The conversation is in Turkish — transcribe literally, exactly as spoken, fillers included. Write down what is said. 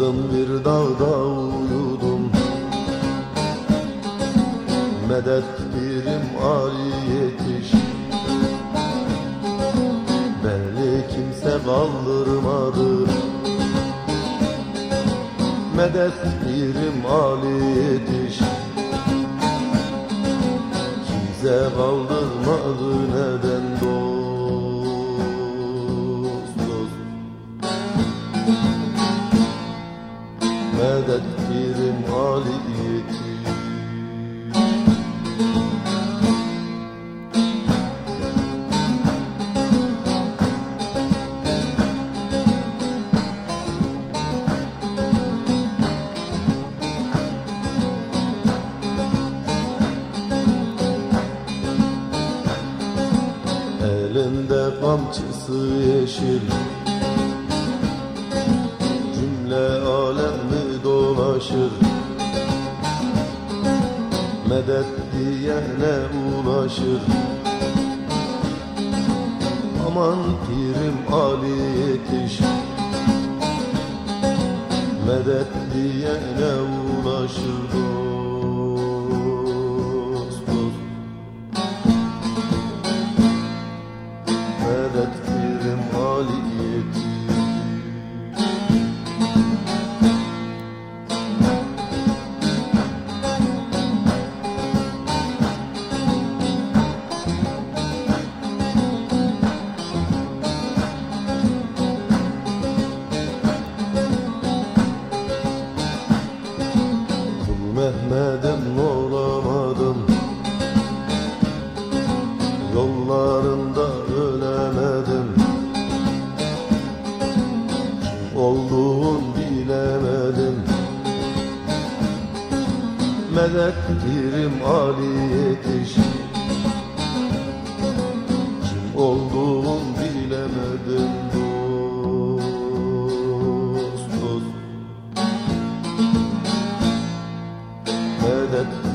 Yattım bir dağda uyudum, medet birim Ali yetiş. Beni kimse kaldırmadı, medet birim Ali yetiş. Kimse kaldırmadı, neden dost dost. Medet birim Ali yetiş. Elinde kamçısı yeşil, cümle alemi dolaşır. Medet diyene ulaşır. Aman pirim Ali yetiş, medet diyene ulaşır. Dost dost, medet birim Ali yetiş. Mehmet'im olamadım, yollarında ölemedim. Kim olduğun bilemedim, medet birim Ali yetiş. Kim olduğun bilemedim, dost dost. Medet